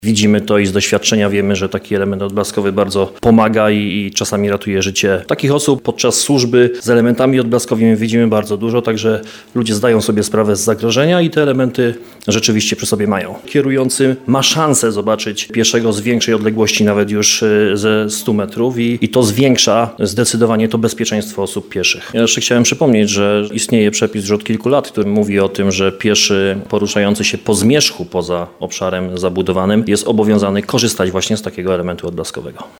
Widzimy to i z doświadczenia wiemy, że taki element odblaskowy bardzo pomaga i czasami ratuje życie. Takich osób podczas służby z elementami odblaskowymi widzimy bardzo dużo, także ludzie zdają sobie sprawę z zagrożenia i te elementy rzeczywiście przy sobie mają. Kierujący ma szansę zobaczyć pieszego z większej odległości, nawet już ze 100 metrów i to zwiększa zdecydowanie to bezpieczeństwo osób pieszych. Ja jeszcze chciałem przypomnieć, że istnieje przepis już od kilku lat, który mówi o tym, że pieszy poruszający się po zmierzchu poza obszarem zabudowanym jest obowiązany korzystać właśnie z takiego elementu odblaskowego.